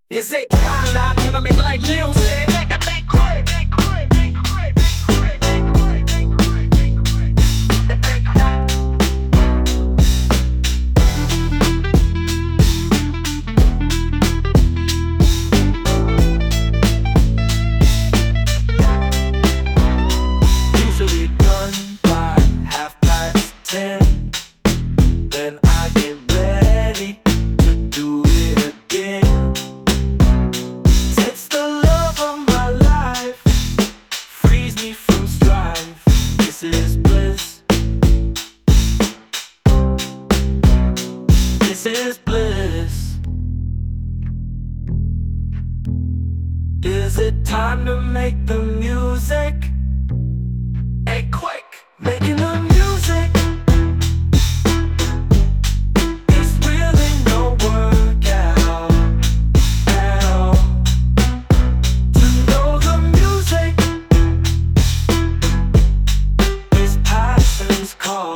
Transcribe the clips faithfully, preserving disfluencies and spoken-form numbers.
Is it time now? Gonna make like music. Usually done by half past ten. Then I get ready to do it again. It's the love of my life, frees me from strife. This is bliss. This is bliss. Is it time to make the music? Hey, quick, making the music. It's really no work out at all. To know the music is passion's call.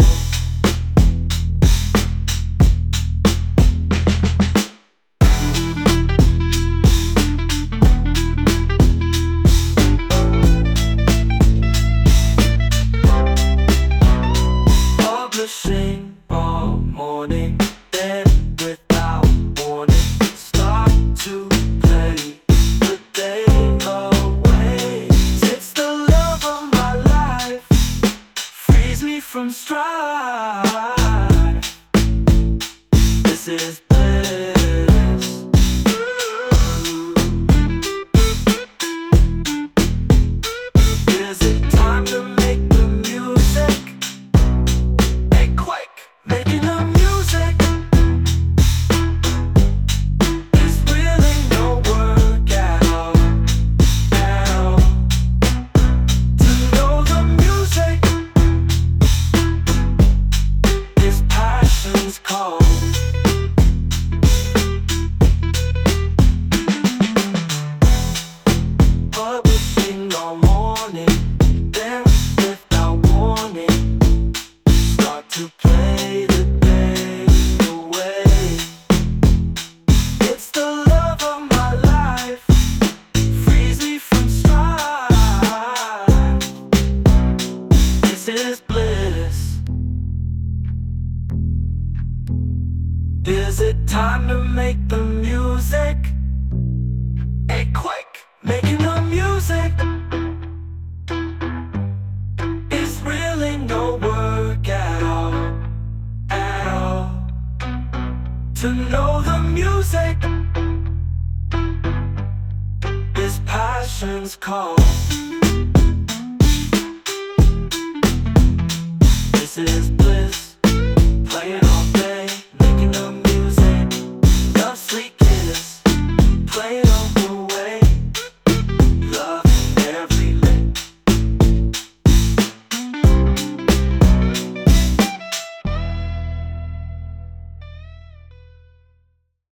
Publishing all morning, then without warning start to play the day away. It's the love of my life, frees me from strife. This is bliss. Is it time to make the music? Making the music is really no work at all, at all. To know the music is passion's call. Publishing all morning, then without warning start to play the day away. It's the love of my life, frees me from strife. This is bliss. Is it time to make the music? Hey, quick, making the music is really no work at all, at all. To know the music is passion's call. This is